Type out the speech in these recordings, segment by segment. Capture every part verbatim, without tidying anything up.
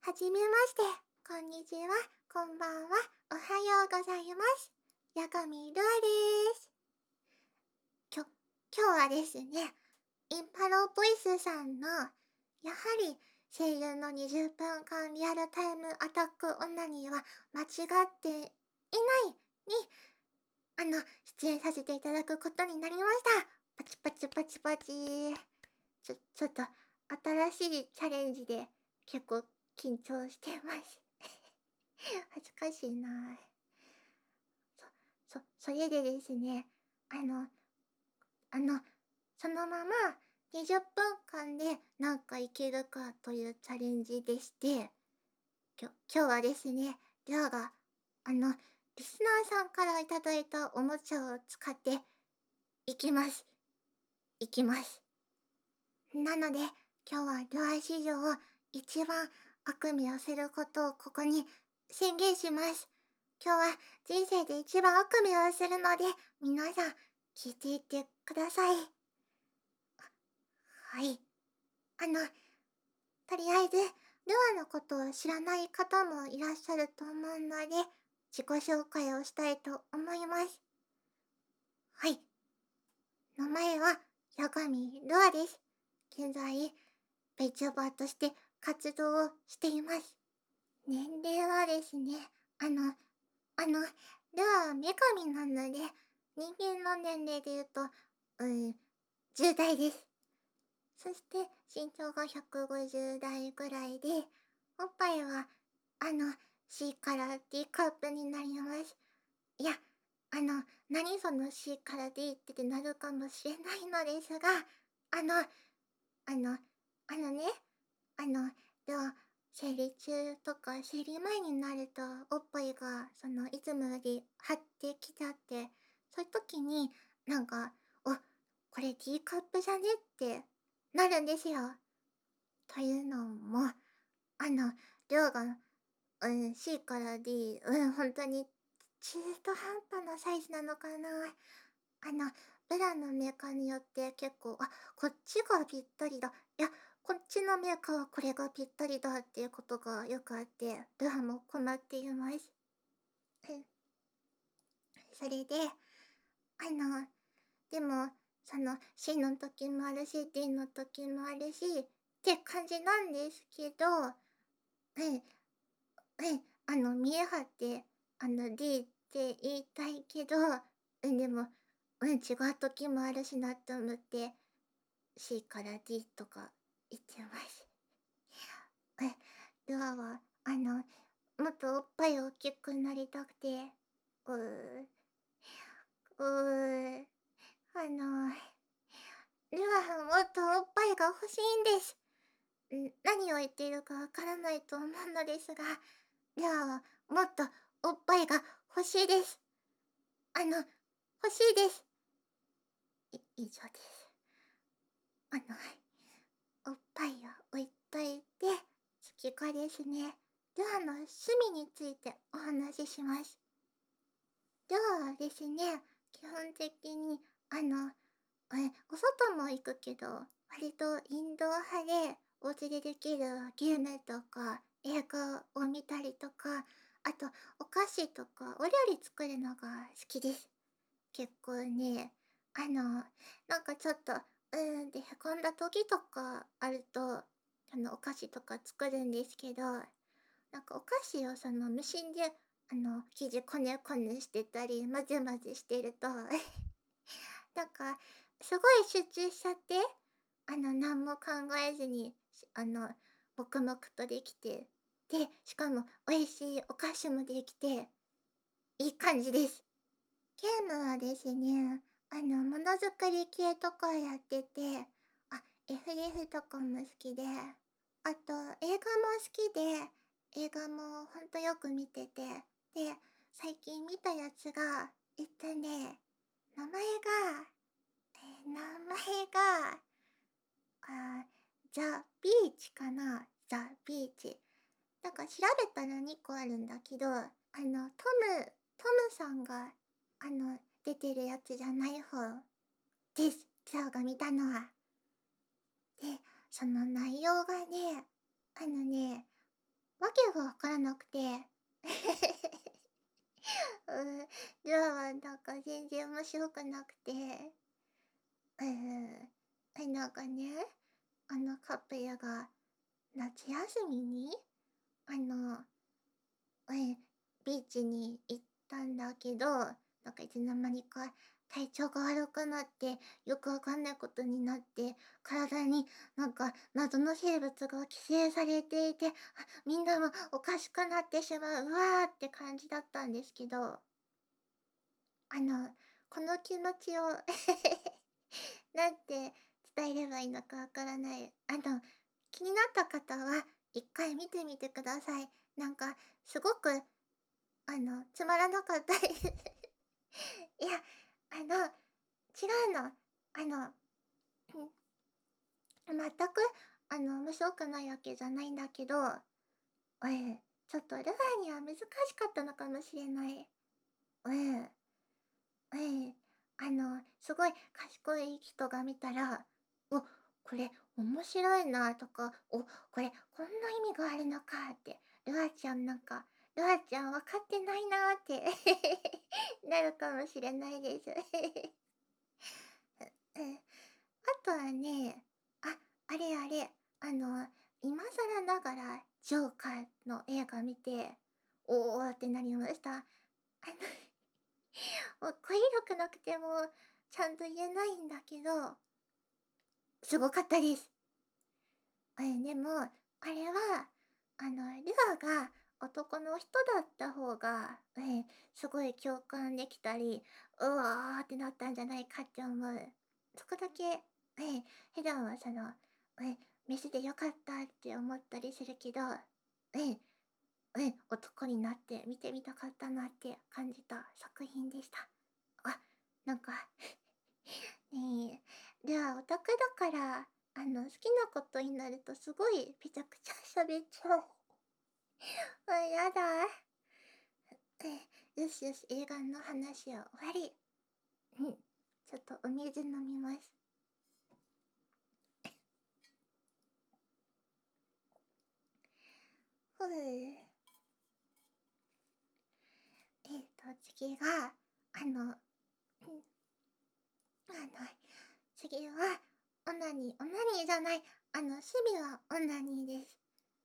はじめまして。こんにちは。こんばんは。おはようございます。ヤガミルアです。きょ、今日はですね、インパロボイスさんの、やはり声優のにじゅっぷんかんリアルタイムアタック女には間違っていないに、あの、出演させていただくことになりました。パチパチパチパチ。ちょ、ちょっと、新しいチャレンジで結構緊張してます。恥ずかしいな。そ、そ、それでですね、あの、あの、そのままにじゅっぷんかんでなんかいけるかというチャレンジでして、きょ、今日はですね、りょうが、あの、リスナーさんからいただいたおもちゃを使っていきます。いきます。なので、今日はりょう史上一番悪夢をすることをここに宣言します。今日は人生で一番悪夢をするので、皆さん聞いていってください。はい。あの、とりあえず、ルアのことを知らない方もいらっしゃると思うので、自己紹介をしたいと思います。はい。名前は、ヤガミルアです。現在、VTuber として活動をしています。年齢はですね、あの、あの、ルアは女神なので、人間の年齢で言うと、うん、じゅう代です。そして、身長がひゃくごじゅう代ぐらいで、おっぱいは、あの、C から D カップになります。いや、あの、何その C から D ってなるかもしれないのですが、あの、あの、あのね、あの、では、生理中とか生理前になると、おっぱいが、その、いつもより張ってきちゃって、そういう時に、なんか、お、これ D カップじゃねってなるんですよ。というのも、あの、量が、うん、C から D、うん、本当に中途半端なサイズなのかな。あの、ブラのメーカーによって結構、あ、こっちがぴったりだ。いや、こっちのメーカーはこれがぴったりだっていうことがよくあって、ブラも困っています。うん。それで、あの、でも、その C の時もあるし、D の時もあるし、って感じなんですけど、うん、うん、あの、見え張って、あの、D って言いたいけど、うん、でも、うん、違う時もあるしなって思って、C から D とか言ってます。え、ルアは、あの、もっとおっぱい大きくなりたくて、うー、うー、あの、ルアはもっとおっぱいが欲しいんです。ん何を言っているかわからないと思うのですが、ルアはもっとおっぱいが欲しいです。あの、欲しいです。い、以上です。あの、おっぱいを置いといて、次がですね、ルアの趣味についてお話しします。ルアはですね、基本的に、あの、え、お外も行くけど、割とインドア派で、お家でできるゲームとか、映画を見たりとか、あと、お菓子とか、お料理作るのが好きです。結構ね、あの、なんかちょっと、うーんってへこんだ時とかあると、あの、お菓子とか作るんですけど、なんかお菓子をその無心で、あの、生地こねこねしてたり、混ぜ混ぜしてるとなんか、すごい集中しちゃって、あの、何も考えずに、しあの、黙々とできて、で、しかも美味しいお菓子もできて、いい感じです。ゲームはですね、あの、ものづくり系とかやってて、あ、エフエフ とかも好きで、あと、映画も好きで、映画もほんとよく見てて、で、最近見たやつが、えっとね、名前が、え、名前が、あ、ザ・ビーチかな、ザ・ビーチ。なんか調べたらにこあるんだけど、あの、トム、トムさんが、あの、出てるやつじゃない方です。今日が見たのは。で、その内容がね、あのね、 わけがわからなくて。うん、ルアはなんか全然面白くなくて。うん、え、なんかね、あのカップルが夏休みに、あの、え、ビーチに行ったんだけど、なんかいつの間にか体調が悪くなって、よくわかんないことになって、体になんか謎の生物が寄生されていて、あ、みんなもおかしくなってしまう、うわって感じだったんですけど、あの、この気持ちをなんて伝えればいいのかわからない。あの、気になった方は一回見てみてください。なんか、すごく、あの、つまらなかったです。いや、あの、違うの。あの、うん、全く、あの、面白くないわけじゃないんだけど、ええ、ちょっとルアーには難しかったのかもしれない。ええ、ええ、あの、すごい賢い人が見たら、お、これ面白いなとか、お、これこんな意味があるのかって、ルアちゃんなんか、ルアちゃん分かってないなってなるかもしれないです。うん。あとはね、あ、あれあれ、あの、今更ながらジョーカーの映画見て、おおってなりました。あのもう語彙力なくてもちゃんと言えないんだけど、すごかったです。え、でも、あれは、あの、ルアが男の人だった方が、ええ、すごい共感できたり、うわーってなったんじゃないかって思う。そこだけ、ええ、普段はその、ええ、メスでよかったって思ったりするけど、ええ、ええ、男になって見てみたかったなって感じた作品でした。あ、なんかねえ、ルアオタクだから、あの、好きなことになるとすごいぺちゃくちゃ喋っちゃう。あ、やだ。え、よしよし、映画の話は終わり。うん、ちょっとお水飲みます。ふう。えっと、次が、あの、うん、あの、次は、オナニー、オナニーじゃない、あの、趣味はオナニーです。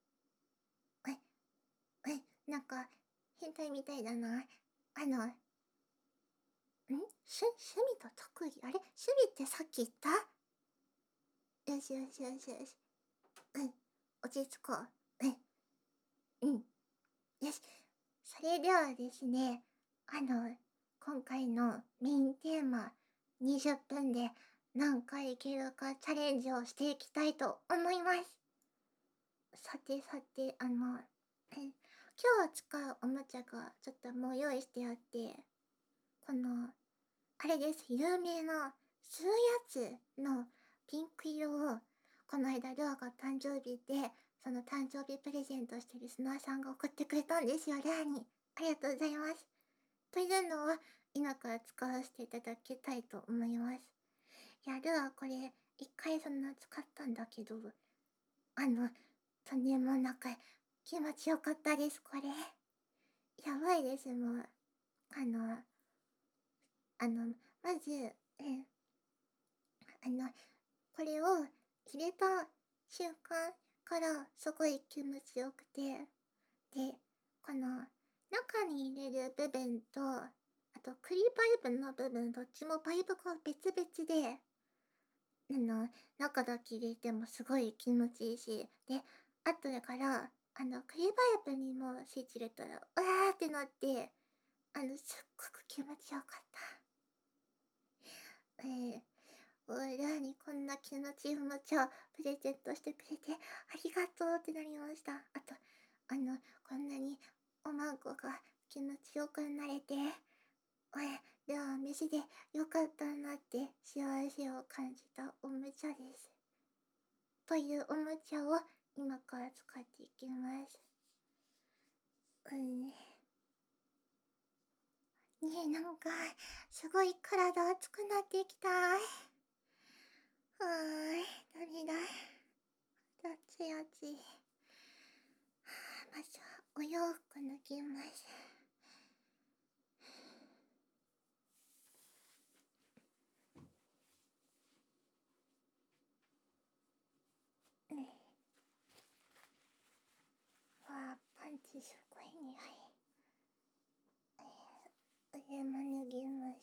え、え、なんか、変態みたいだな。あの、んしゅ趣味と特技あれ趣味ってさっき言った？よしよしよしよし。うん。落ち着こう。うん。うん。よし。それではですね、あの、今回のメインテーマ、にじゅっぷんで何回いけるかチャレンジをしていきたいと思います。さてさて、あの、え今日使うおもちゃがちょっともう用意してあって、この、あれです。有名な吸うやつのピンク色を、この間、ルアが誕生日で、その誕生日プレゼントしてリスナーさんが送ってくれたんですよ、ルアに。ありがとうございます。というのを、今から使わせていただきたいと思います。いや、ルアこれ、一回その使ったんだけど、あの、とんでもなく気持ちよかったです、これ。やばいです、もう。あの、あの、まず、え、あの、これを入れた瞬間からすごい気持ちよくて、で、この中に入れる部分と、あとクリパイプの部分、どっちもパイプが別々で、あの、中だけ入れてもすごい気持ちいいし、で、後だから、あの、クリパイプにもスイッチ入れたら、うわーってなって、あの、すっごく気持ちよかった。えーおいらにこんな気持ちいいおもちゃをプレゼントしてくれてありがとうってなりました。あと、あの、こんなにおまんこが気持ちよくなれて、おい、では飯でよかったなって幸せを感じたおもちゃです。というおもちゃを今から使っていきます。うん。ねえ、なんか、すごい体熱くなってきた。はーい、涙。あちあち。まお洋服脱ぎます。ねわあ、パンツすごい匂い。上も脱ぎます。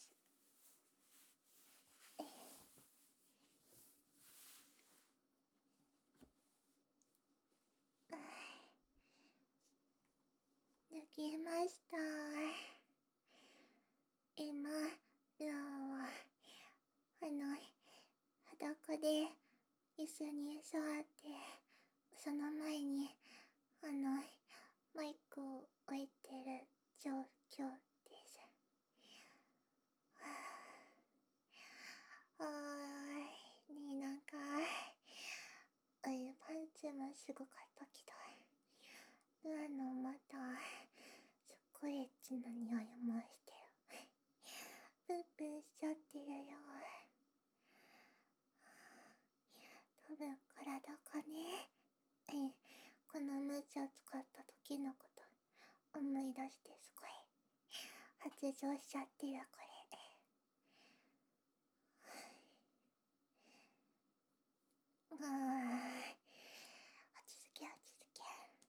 脱ぎました。今、ルアンは、あの、裸で椅子に座って、その前に、あの、マイクを置いてる状況です。はーい。ねえ、なんか、あれ、パンツもすごかったけど、ルアのまた、すっごいエッチな匂いもしてる。プンプンしちゃってるよ。多分体がね、えこのムチを使った時のこと思い出してすごい発情しちゃってる、これ。あー、落ち着け落ち着け。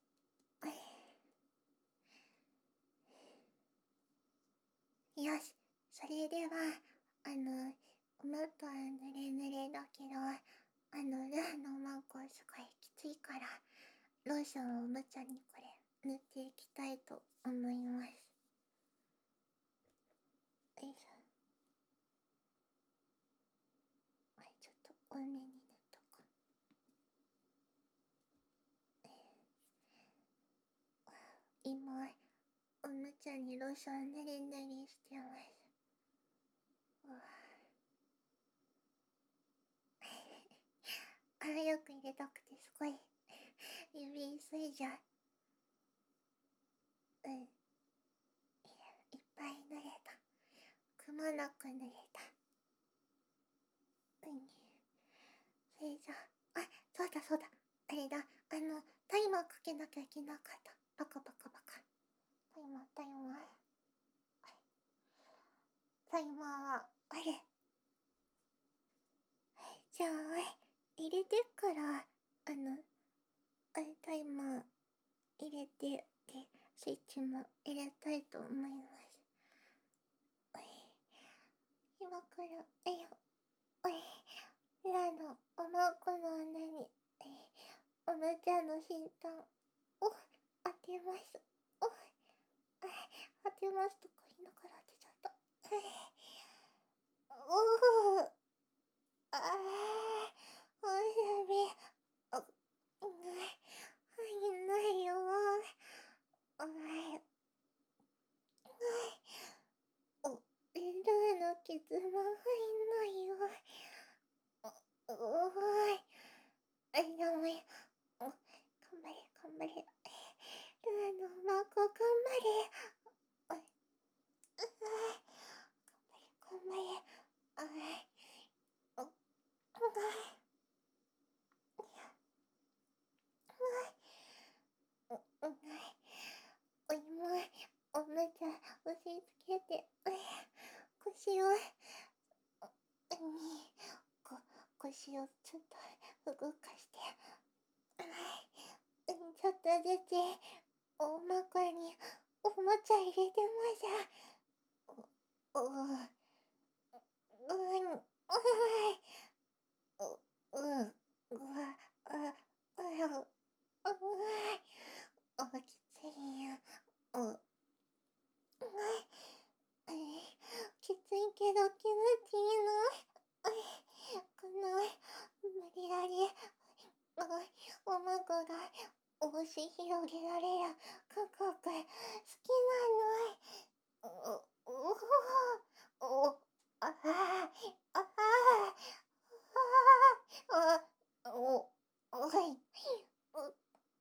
よし、それでは、あの、もっと濡れ濡れだけど、あの、ルーのマンコすごいきついから、ローションをおもちゃにこれ、塗っていきたいと思います。よいしょ。はい、ちょっと多めに塗っとこう。今、おもちゃにローション塗り塗りしてます。早く入れたくてすごい指急いじゃう。うん。いっぱい塗れた。くまなく塗れた。うん。それじゃあ、あ、そうだそうだ。あれだ。あの、タイマーかけなきゃいけなかった。バカバカバカ。タイマー、タイマー。タイマーは、あれ。じゃあ、入れてから、あの、あれ、タイマー入れて、で、スイッチも入れたいと思います。今から、えよ、おい、ラのおまこの穴に、おもちゃの先端を当てます。おい、当てますとか言いながら当てちゃった。おお、ああ、おしゃべ、あ、入んないよ。おい、お、ルーのケツも入んないよ。お、おーい、あ、やばい。お、頑張れ、頑張れ。ルーのマコ頑張れ。おい、うわ頑張れ、頑張れ。おい、お、おい、お、おい、おい、もう、おもちゃ押し付けて、腰を、に、こ、腰をちょっと動かして、ちょっとずつ、おまこにおもちゃ入れてます。お、お、うん、おい、お、うん、うわ、あ、あら、おい、お、きついよ。お、おい、きついけど気持ちいいの。この、無理やり、おまこが押し広げられる感覚好きなの。お、お、お、お、ああ、ああ、ああ、お、おい、お、はい、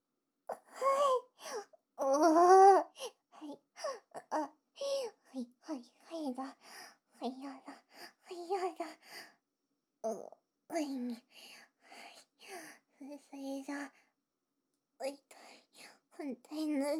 お、はい、あ、はい、はい、はいだ、はいやだ、はいやだ、お、はい、はい、それじゃ、おいたい、本当に脱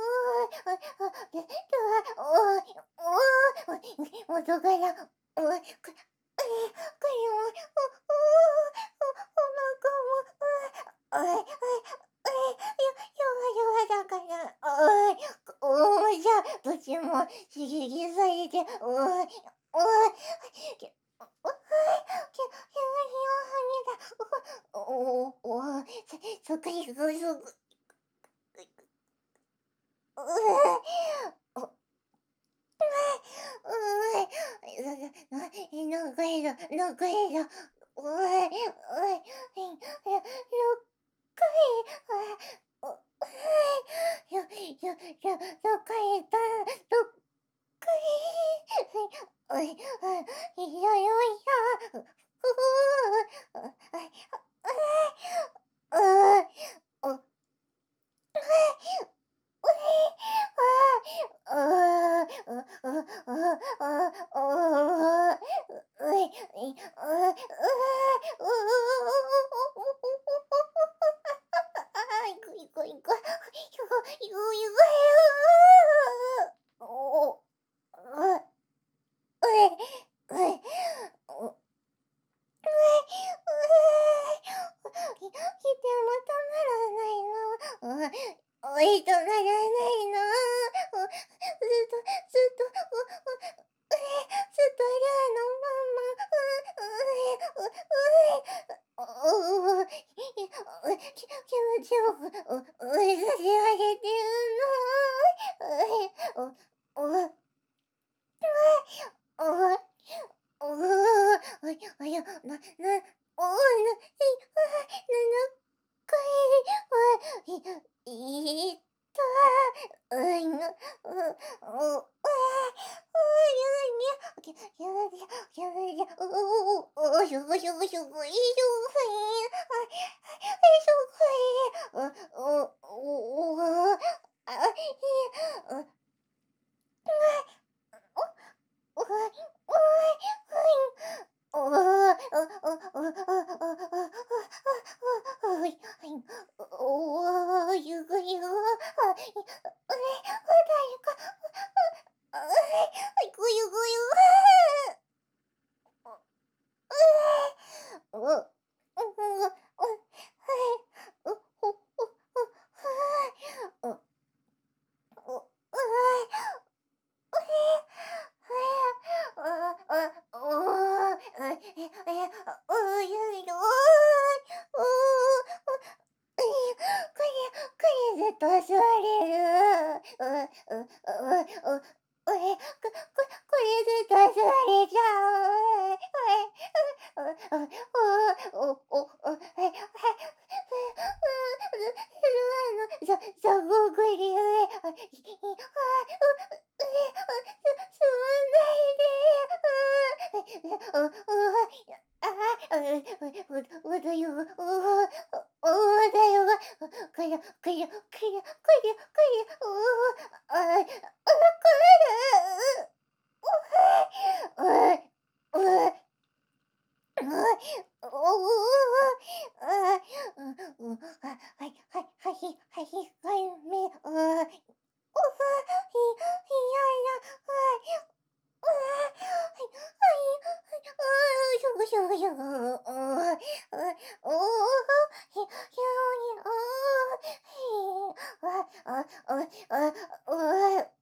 どっちも刺激されて、おい、おい、きおおい、きゅ急におはぎだ。おおおお、そそっかいぐそぐうおうい、ななんか変だなんか変だ。おい、おい、ひろっかい、あ、おはい、よよよろっかいだろっかい、はい、おい、あ、いやよいや、ふふあ、はい、あ、あい、おはい、おい、おい、ああ、ああ、ああ、 う、う、う、うい、い、う、う、う、あ、いくいくいく。ゆぐゆぐゆぐおお、う、うい、うい、お、うい、いてもたまらないな。お、おいとまらないな。お、ずっとずっと、お、お、え、ずっとりゃのまま、う、う、う、う、おお、い、お、き気持ちよく、お、おいさせられてるな。お、お、お、お、お、おい、おや、な、な、お、な、い、あ、な、なかい、い、いったういな、う、お、あ、あ、ゆにゃ、きゅきゅうりゃ、きゅうりゃ、おおおお、しょごしょごしょご、いしょふい、あ、いしょふい、お、お、お、お、あ、い、う、お、おい、おい、おい、おお、おお、おお、おお、おお、い、はい、おお、ゆぐゆぐ、あ、い、うえ、うだいか、あ、はい、ぐゆぐゆ、う、う、う、う、う、はい、う、ほ、ほ、ほ、はい、う、う、うい、と座れる。う、う、う、う、う、うえ、こ、こ、これでと座れちゃう。うえ、う、う、お、お、お、はい、はい、う、う、う、あの、そ、そごぐり上、あ、い、い、あ、う、す、すわないで。う、う、あ、あ、う、う、うだよ、う、うだよ、こりゃ、こりゃ、こりゃ、こりゃ、こりゃ、う、あ、あ、これ、う、う、う、う、おお、あ、う、う、あ、はい、はい、はい、はい、はい、め、う、おふ、い、いやいや、はい、うわ、はい、はい、ああ、しょぐしょぐしょぐ、おお、おお、ひ、ひょに、おお、ひ、わ、あ、お、あ、おい、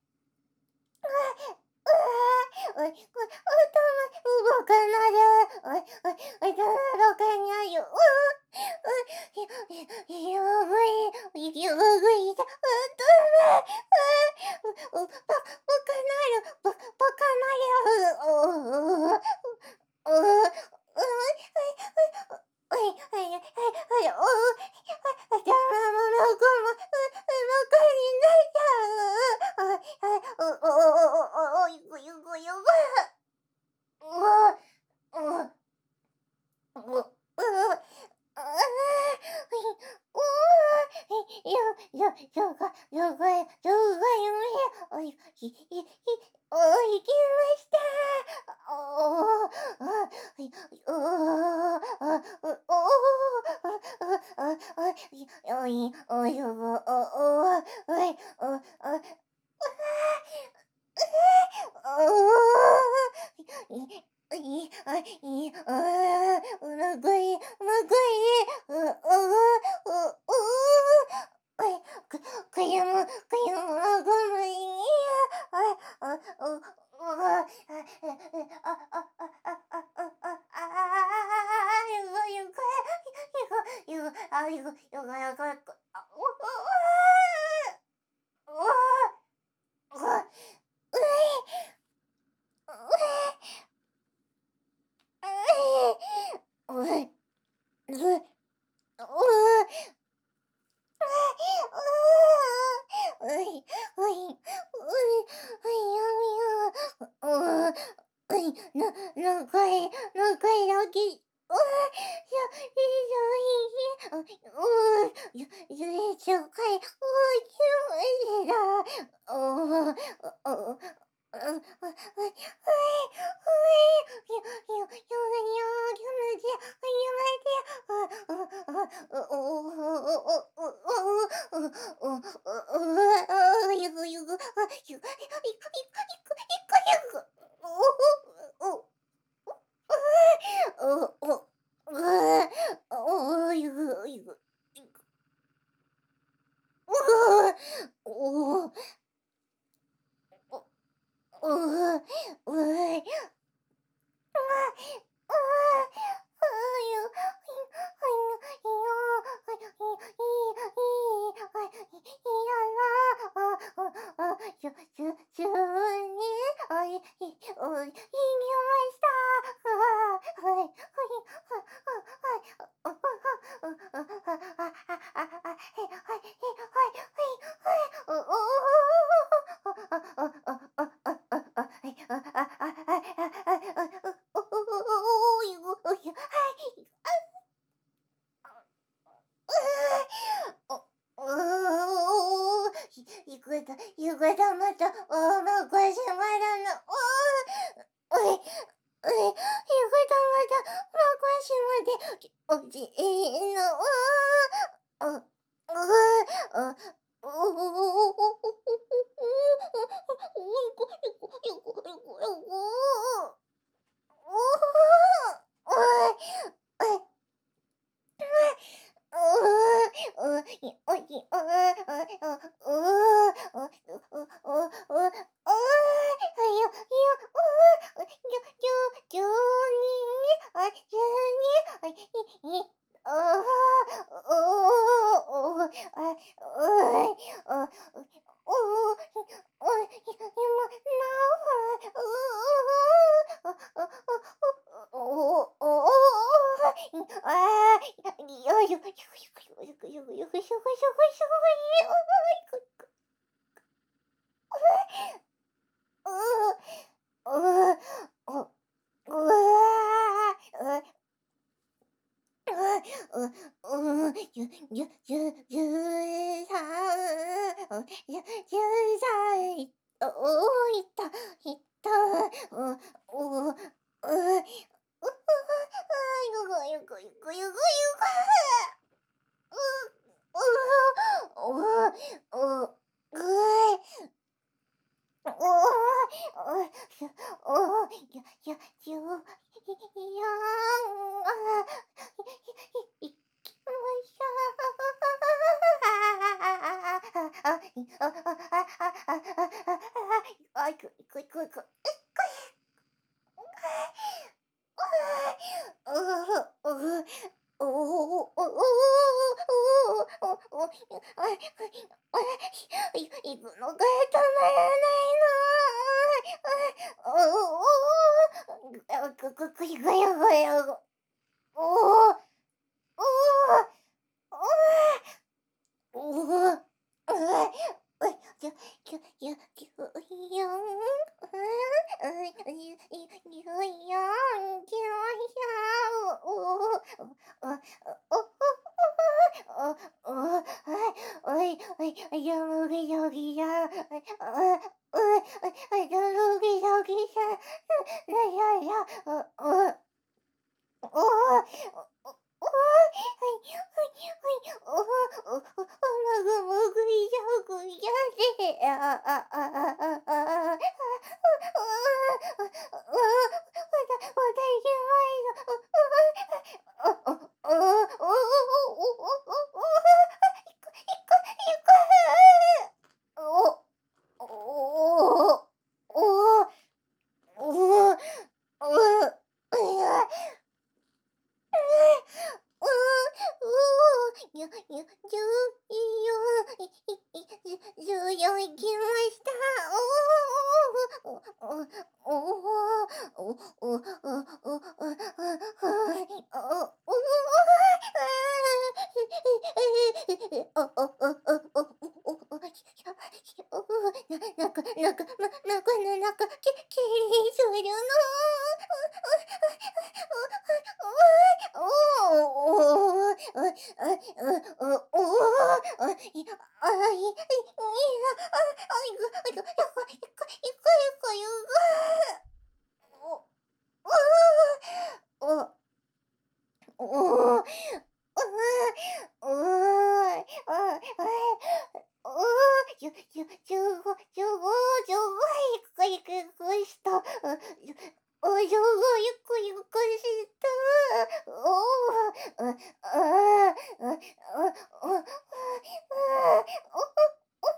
おい、こ、頭動かないで。おい、おい、おい、頭動かないよ。おい、おい、ひ、ひ、よぐい、よぐい、頭、あ、お、お、ば、ばかなる、ば、ばかなる、おお、おお、おい、はい、はい、はい、はい、はい、はい、おお、頭もろくも、う、う、ばかになっちゃう。はい、はい、お、おお、おお、お、ゆぐゆぐゆぐ。うわ、うわ、うわ、うわ、ああ、はい、うわ、いや、や、やが、やが、やがゆめ、おい、ひ、ひ、ひ、おい、きました。おお、あ、い、おお、あ、う、おお、あ、あ、あ、い、おい、おい、おお、おお、おい、お、あ、おお、い、い、あ、い、あ、うらぐい、まぐい、う、う、う、う、おい、く、くやむ、くやむ、あぐむい、あ、あ、う、う、あ、あ、あ、あ、あ、あ、あ、あ、あ、あ、ゆがゆが、ゆが、ゆが、あ、ゆが、ゆが、ゆが、あ、う、う、う、う、う、うい、うい、うい、うい、うい、うい、うい、うい、うい、うい、な、何回、何回だけ、うい、いや、いいじゃん、いい、うい、ゆ、ゆいちゃんかい、うい、きゅういだ、おお、おお、 夕方また大まかしまらぬ。おい、おい、夕方またまかしまでおじいの。あ、あ、あ、 おお、ゆくゆくした。おお、あ、ああ、あ、あ、お、あ、あ、お、お、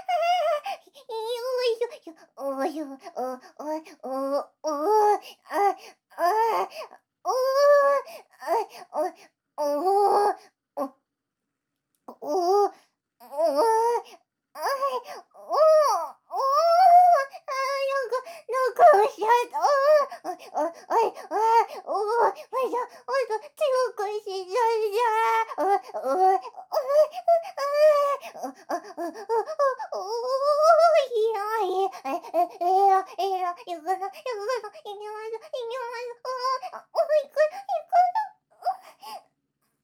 よいしょ、よ、およ、お、お、お、お、あ、あ、お、あ、お、お、お、おお、おお、あい、おお、おお、ああ、なんかなんかおっしゃった。ああ、あ、あい、ああ、おお、わいしょ、わいしょ、強くしちゃいじゃ。あ、おお、ああ、ああ、あ、あ、あ、あ、おお、ひろい。え、え、ええよ、ええよ、ゆくぞ、ゆくぞ、いきます、いきます。おお、あ、おいく、いくぞ。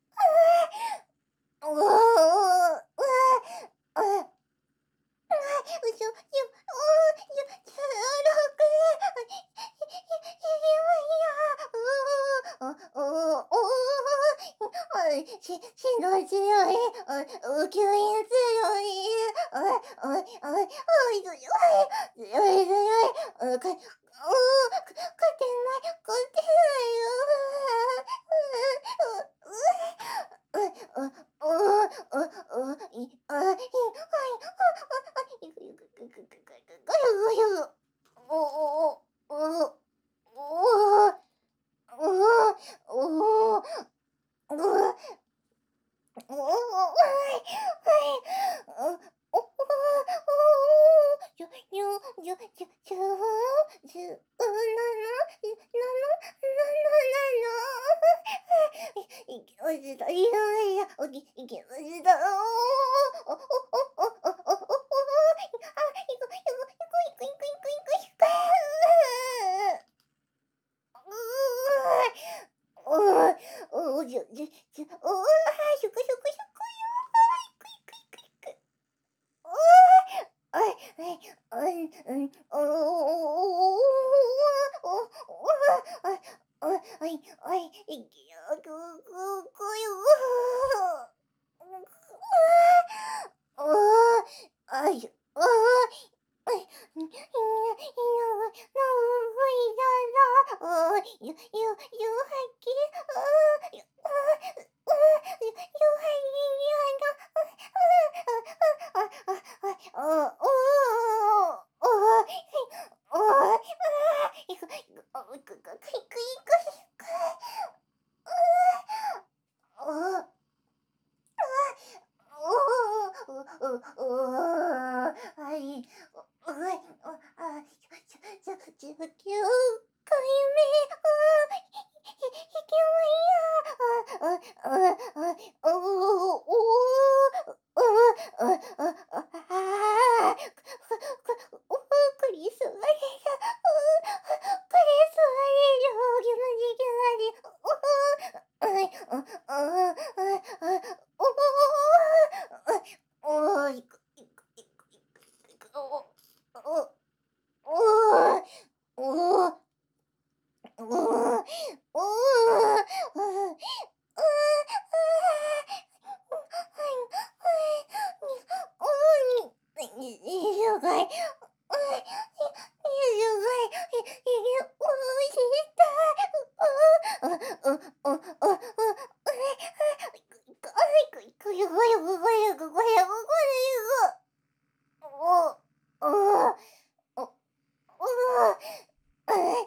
ああ、おお、うわ、あ。あ、うしょ、よ、おお、よ、じゃろく、いいいいわよ。おお、おお、あい、ししんどい強い、あ、う吸引強い、あ、あ、あ、あい、強い、強い強い、あ、かおお、か勝てない、勝てないよ。うう、う、う、おお、おお、い、あ、い、はい、いくいくくくくくくくゆぐ。おおおおおおおおおおお、はい、はい、おおおじゅじゅじゅじゅじゅじゅうなな、なななななな、いきました、いやいや、おきいきました。おお、おおおおおおおおお、あ、いくいくいくいくいくいくいくいく。うー、うー、じゅじゅじゅ、うー、はい、しゅくしゅくしゅくよ。はい、いくいくいくいく。うー、はい、はい、うん、うん、おおおおおおおおお、あ、あ、はい、はい、いきよ、くくくよ。うあ、あい、ああ、あい、いやいや、な無理だな。あ、ゆゆゆはき、あ、ゆ、あ、あ、ゆゆはきやな。あ、あ、あ、あ、あ、あ、おお、おお、はい、おお、あ、いく、いく、あ、いく、いく、いく、いく、いく。ああ、おお、うううはい、おはい、おあ、じゅじゅじゅじゅきゅうかいめ、あ、いいけないや。ああああ、おおおお、あああああ、くくおクリスマス、う、クリスマス、ぎまじぎまじ、おお、はい、ああああ、おお、おお、いくいくいくいくいく、おお、おお、おお、おお、おお、うはい、ににじゅうかい、うにじゅうかい、いいおした。うううううういくいくよ、ごよごごよごごよごごよご。おおおおお、あい。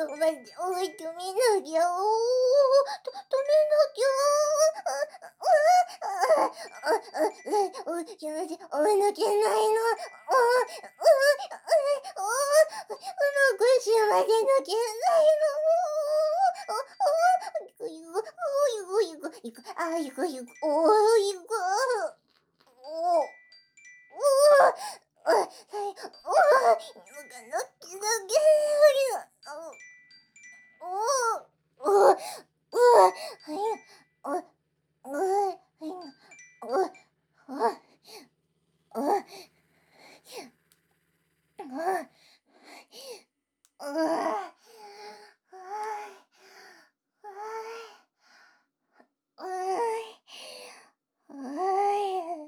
と待って、おい、止めなきゃ、おお、と、止めなきゃ、あ、あ、あ、あ、あ、あ、お、気持ち、おい抜けないの、お、お、お、お、うまくしまで抜けないの、お、お、お、いくいく、お、いくいく、いく、あ、いくいく、お、いく、お、お、お、はい、お、抜け、抜け、抜け、お、お、お、うわ、はい、お、うわ、はい、お、お、お、お、うわ、おい、おい、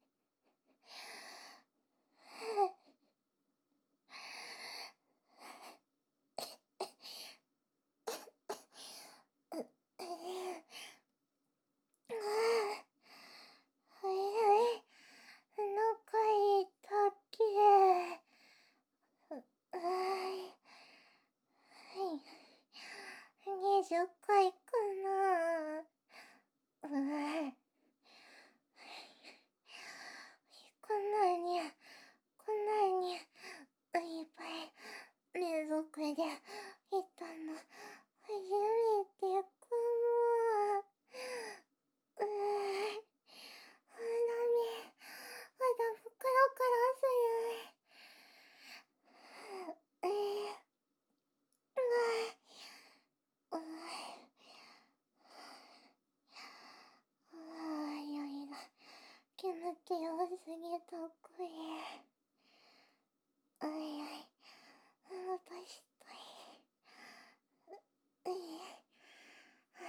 はいはい、お腹痛っけー。はい、はい、にじゅっかいかな。うわ、こんなに、こんなに、いっぱい連続でいたの、初めてかも。うわ、あ、ダメ、まだ袋からする。えー、うわ、うわ、うわ、酔いが、気持ちよすぎたくえ。おいおい、落としたい。うい、はい、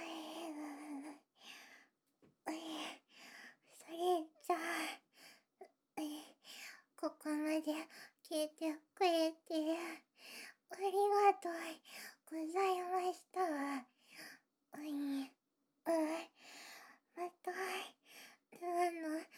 うい、それじゃあ、うい、ここまで聞いてくれて、ありがとうございました。うい、うい、また、ルアの